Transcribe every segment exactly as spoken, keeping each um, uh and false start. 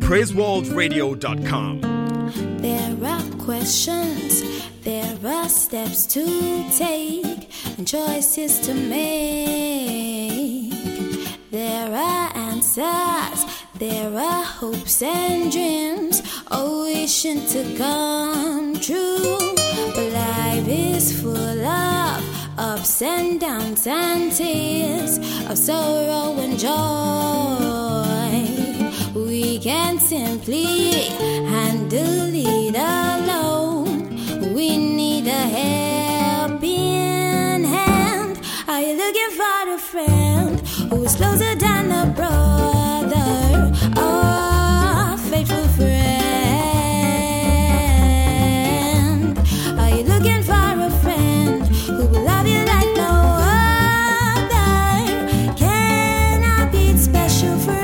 praise world radio dot com. There are questions, there are steps to take, and choices to make. There are answers, there are hopes and dreams, all wishing to come true. But life is full of ups and downs and tears, of sorrow and joy. We can't simply handle it alone. We need a helping hand. Are you looking for a friend who is closer than a brother? Oh, faithful friend. Are you looking for a friend who will love you like no other? Can I be a special friend?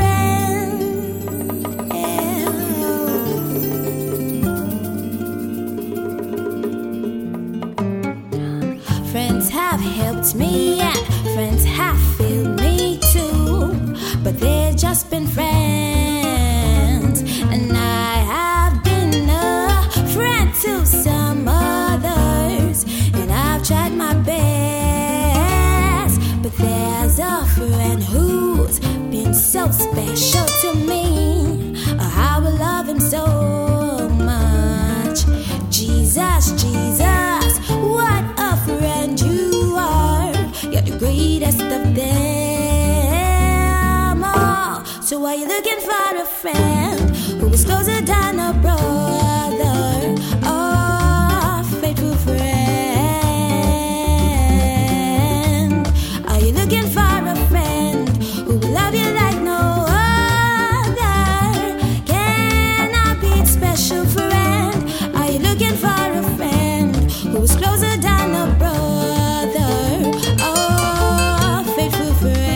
Friends have helped me and friends have failed me too, but they've just been friends. And I have been a friend to some others, and I've tried my best. But there's a friend who's been so special to me. Oh, how I love him so much. Jesus, Jesus, what a friend you are. You're the greatest of them all. So are you looking for a friend who is closer than a brother? Oh, faithful friend. Are you looking for a friend who will love you like no other? Can I be a special friend? Are you looking for a friend who is closer than a brother? Oh, faithful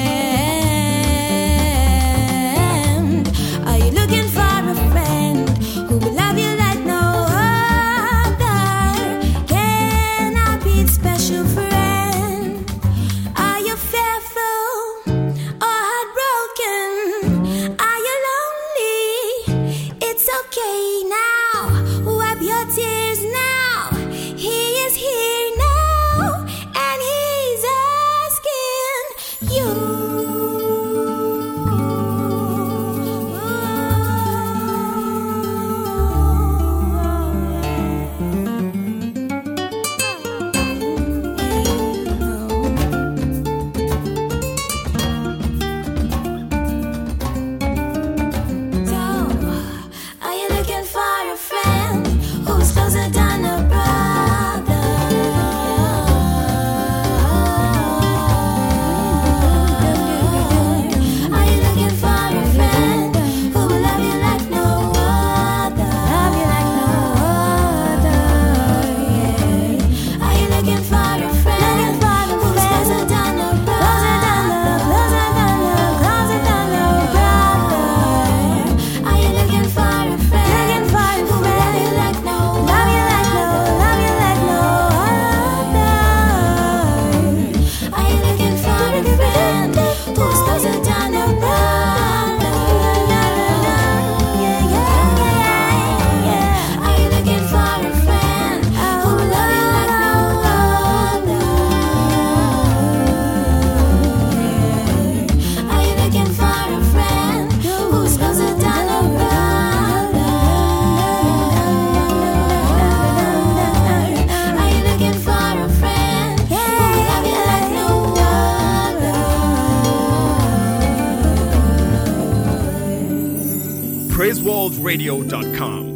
friend. Are you looking for a friend who will love you like no other? Can I be a special friend? Are you fearful or heartbroken? Are you lonely? It's okay now. Wipe your tears now. He is here now, and he's asking you. So, are you looking for a friend who's closer than a brother? Are you looking for a friend who will love you like no other? Love you like no other. Are you looking for a friend who's closer than a brother? Closer than a, closer than a brother. Are you looking for a friend who will love you like no love you like no love you like no other? Are you looking for a friend who's closer than a brother? Yeah, yeah, yeah. Are you looking for a friend who will love you like no other? Are you looking for a friend who's closer than a brother? Are you looking for a friend who will love you like no other? praise world radio dot com.